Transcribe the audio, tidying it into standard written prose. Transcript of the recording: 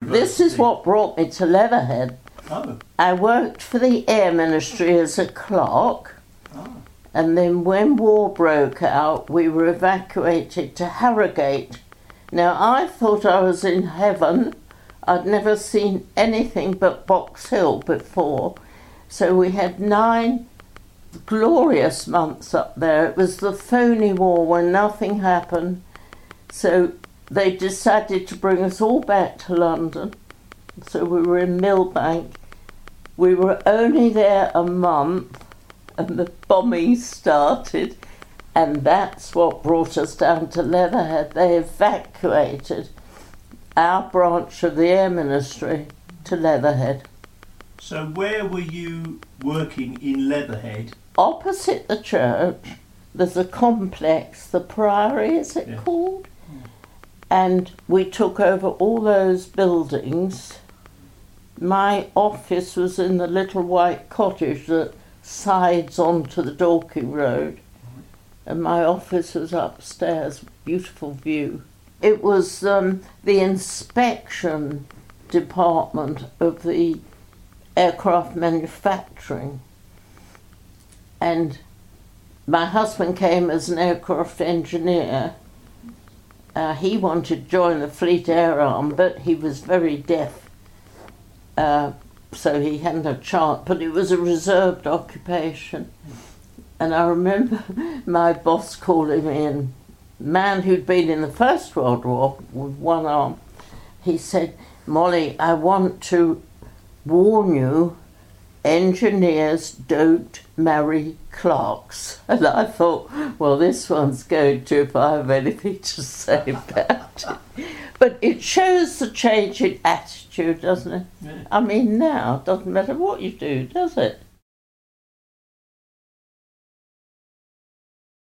This is what brought me to Leatherhead. Oh. I worked for the Air Ministry as a clerk, and then when war broke out, we were evacuated to Harrogate. Now, I thought I was in heaven. I'd never seen anything but Box Hill before. So we had 9 glorious months up there. It was the phony war when nothing happened. So they decided to bring us all back to London. So we were in Millbank. We were only there a month and the bombing started, and that's what brought us down to Leatherhead. They evacuated our branch of the Air Ministry to Leatherhead. So where were you working in Leatherhead? Opposite the church, there's a complex, the Priory, is it called? And we took over all those buildings. My office was in the little white cottage that sides onto the Dorking Road, and my office was upstairs, beautiful view. It was the inspection department of the aircraft manufacturing, and my husband came as an aircraft engineer. He wanted to join the Fleet Air Arm, but he was very deaf. So he hadn't a chance, but it was a reserved occupation. And I remember my boss calling me in, a man who'd been in the First World War with one arm. He said, "Molly, I want to warn you, engineers don't marry clerks." And I thought, well, this one's going to, if I have anything to say about it. But it shows the change in attitude, doesn't it? Yeah. I mean, now it doesn't matter what you do, does it?